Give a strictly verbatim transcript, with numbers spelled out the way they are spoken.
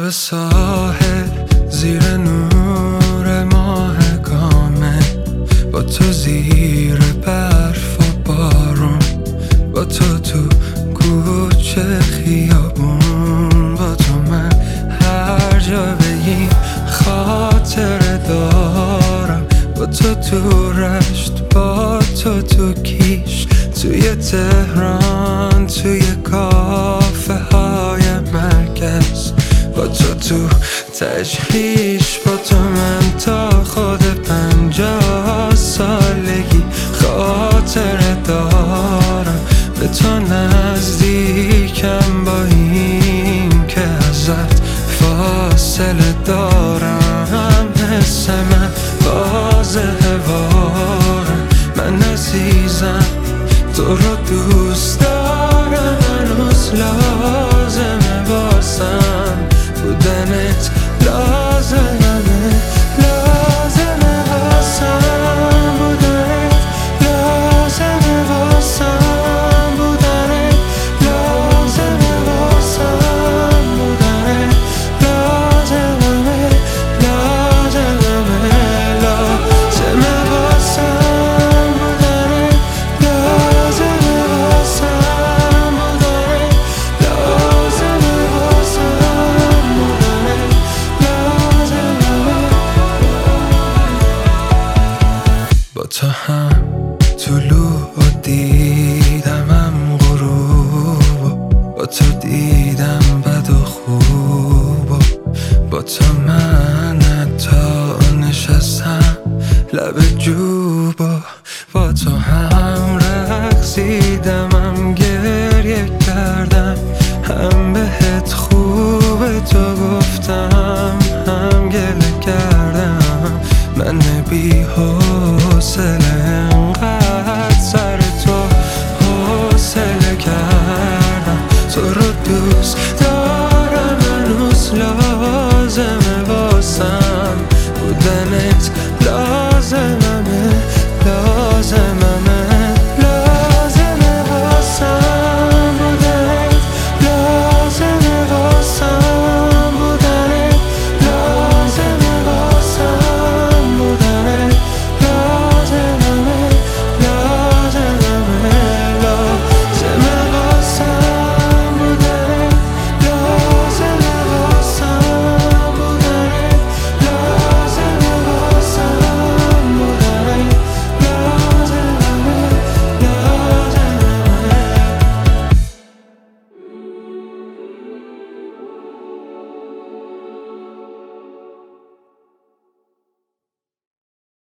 لب ساحل زیر نور ماه کامل، با تو زیر برف و بارون، با تو تو کوچه خیابون، با تو من هر جا بگیم خاطره دارم، با تو تو رشت، با تو تو کیش، توی تهران، توی کافه های مرکز، با تو تو تجریش، با تو من تا خود پنجاه سالگی خاطره دارم، به تو نزدیکم با این که ازت فاصله دارم، حس من واضحه وارم، من عزیزم تو رو دوست دارم، هنوز لازمه واسم بودنت، لازمه لازمه واسم بودنت، لازمه واسم بودنت، لازمه واسم بودنت، لازمه لازمه لازمه واسم بودنت، لازمه واسم بودنت، لازمه واسم بودنت، لازمه. با تو هم طلوع و دیدمم غروب، با تو دیدم بد و خوب، با تو